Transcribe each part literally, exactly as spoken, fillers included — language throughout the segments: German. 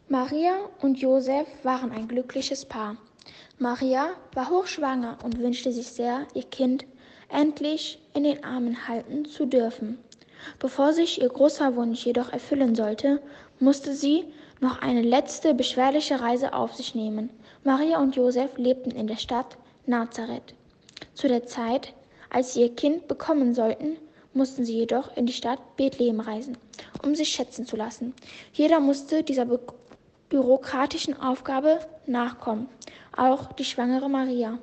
Maria und Josef waren ein glückliches Paar. Maria war hochschwanger und wünschte sich sehr, ihr Kind endlich in den Armen halten zu dürfen. Bevor sich ihr großer Wunsch jedoch erfüllen sollte, musste sie noch eine letzte beschwerliche Reise auf sich nehmen. Maria und Josef lebten in der Stadt Nazareth. Zu der Zeit, als sie ihr Kind bekommen sollten, mussten sie jedoch in die Stadt Bethlehem reisen, um sich schätzen zu lassen. Jeder musste dieser bü bürokratischen Aufgabe nachkommen, auch die schwangere Maria.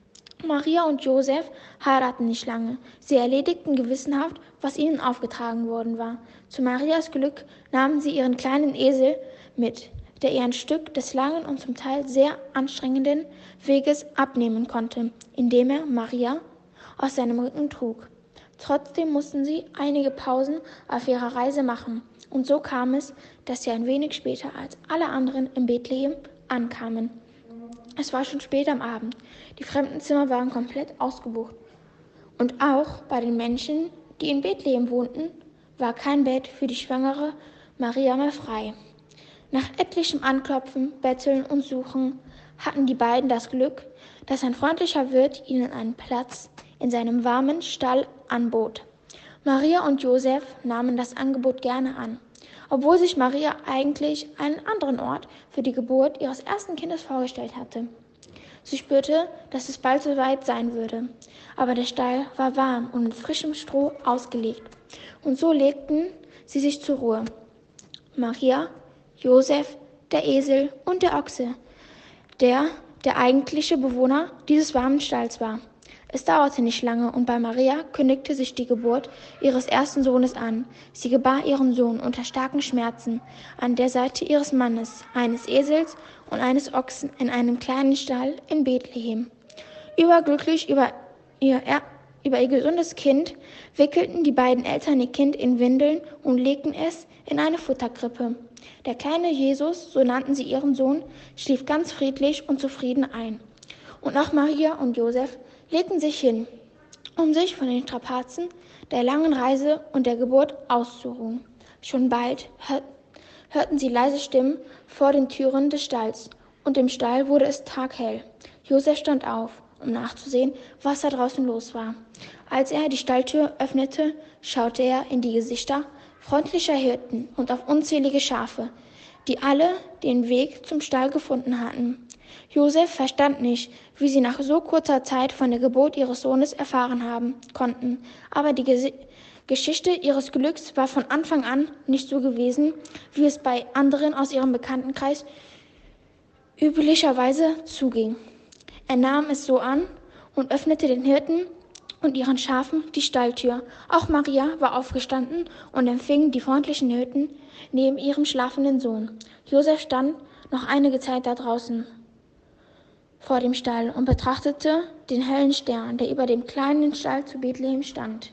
Maria und Josef heirateten nicht lange. Sie erledigten gewissenhaft, was ihnen aufgetragen worden war. Zu Marias Glück nahmen sie ihren kleinen Esel mit, der ihr ein Stück des langen und zum Teil sehr anstrengenden Weges abnehmen konnte, indem er Maria aus seinem Rücken trug. Trotzdem mussten sie einige Pausen auf ihrer Reise machen, und so kam es, dass sie ein wenig später als alle anderen in Bethlehem ankamen. Es war schon spät am Abend, die Fremdenzimmer waren komplett ausgebucht. Und auch bei den Menschen, die in Bethlehem wohnten, war kein Bett für die schwangere Maria mehr frei. Nach etlichem Anklopfen, Betteln und Suchen hatten die beiden das Glück, dass ein freundlicher Wirt ihnen einen Platz in seinem warmen Stall anbot. Maria und Josef nahmen das Angebot gerne an, obwohl sich Maria eigentlich einen anderen Ort für die Geburt ihres ersten Kindes vorgestellt hatte. Sie spürte, dass es bald soweit sein würde, aber der Stall war warm und mit frischem Stroh ausgelegt, und so legten sie sich zur Ruhe. Maria, Josef, der Esel und der Ochse, der der eigentliche Bewohner dieses warmen Stalls war. Es dauerte nicht lange, und bei Maria kündigte sich die Geburt ihres ersten Sohnes an. Sie gebar ihren Sohn unter starken Schmerzen an der Seite ihres Mannes, eines Esels und eines Ochsen in einem kleinen Stall in Bethlehem. Überglücklich über ihr, über ihr gesundes Kind wickelten die beiden Eltern ihr Kind in Windeln und legten es in eine Futterkrippe. Der kleine Jesus, so nannten sie ihren Sohn, schlief ganz friedlich und zufrieden ein. Und auch Maria und Josef legten sich hin, um sich von den Strapazen der langen Reise und der Geburt auszuruhen. Schon bald hörten sie leise Stimmen vor den Türen des Stalls, und im Stall wurde es taghell. Josef stand auf, um nachzusehen, was da draußen los war. Als er die Stalltür öffnete, schaute er in die Gesichter freundlicher Hirten und auf unzählige Schafe, die alle den Weg zum Stall gefunden hatten. Josef verstand nicht, wie sie nach so kurzer Zeit von der Geburt ihres Sohnes erfahren haben konnten, aber die Ges- Geschichte ihres Glücks war von Anfang an nicht so gewesen, wie es bei anderen aus ihrem Bekanntenkreis üblicherweise zuging. Er nahm es so an und öffnete den Hirten und ihren Schafen die Stalltür. Auch Maria war aufgestanden und empfing die freundlichen Hirten neben ihrem schlafenden Sohn. Josef stand noch einige Zeit da draußen vor dem Stall und betrachtete den hellen Stern, der über dem kleinen Stall zu Bethlehem stand.